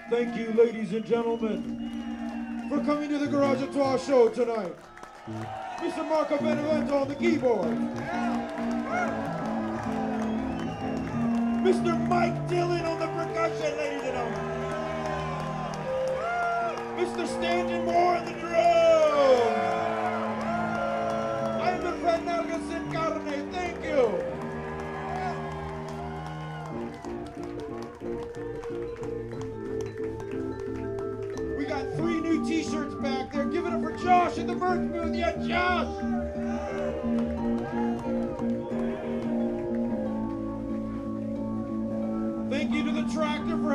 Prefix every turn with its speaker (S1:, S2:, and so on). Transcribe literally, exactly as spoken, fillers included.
S1: Thank you, ladies and gentlemen, for coming to the Garage à Trois show tonight. Mister Marco Benevento on the keyboard. Mister Mike Dillon on the percussion, ladies and gentlemen. Mister Stanton Moore on the drums. I am the Fernando Sin Carne. Thank you. We got three new t-shirts back there. Give it up for Josh at the merch booth. Yeah, Josh. Thank you to the Tractor for